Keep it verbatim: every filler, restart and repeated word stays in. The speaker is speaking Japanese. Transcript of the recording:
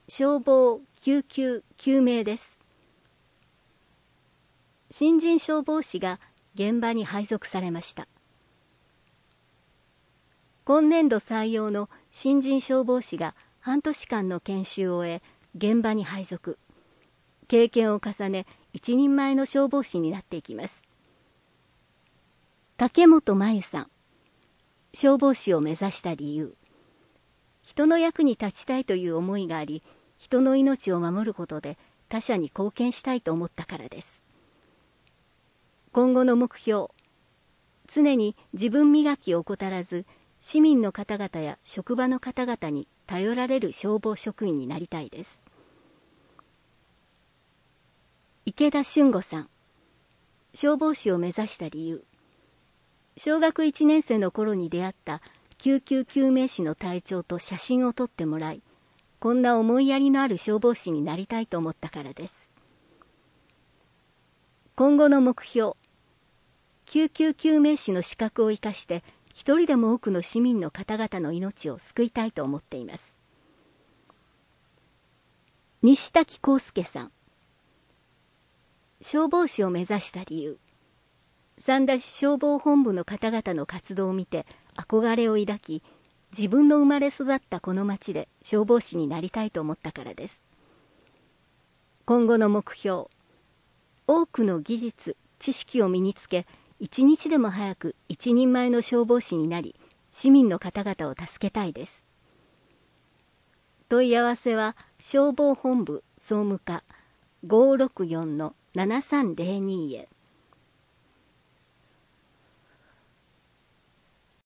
消防・救急・救命です。新人消防士が現場に配属されました。今年度採用の新人消防士が半年間の研修を終え、現場に配属。経験を重ね、一人前の消防士になっていきます。竹本真由さん。消防士を目指した理由。人の役に立ちたいという思いがあり、人の命を守ることで他者に貢献したいと思ったからです。今後の目標。常に自分磨きを怠らず、市民の方々や職場の方々に頼られる消防職員になりたいです。池田俊吾さん。消防士を目指した理由。小学いちねん生の頃に出会った救急救命士の隊長と写真を撮ってもらい、こんな思いやりのある消防士になりたいと思ったからです。今後の目標。救急救命士の資格を生かして一人でも多くの市民の方々の命を救いたいと思っています。西滝康介さん。消防士を目指した理由。三田市消防本部の方々の活動を見て憧れを抱き、自分の生まれ育ったこの町で消防士になりたいと思ったからです。今後の目標。多くの技術、知識を身につけ、一日でも早く一人前の消防士になり、市民の方々を助けたいです。問い合わせは消防本部総務課 ごーろくよんのななさんぜろに へ。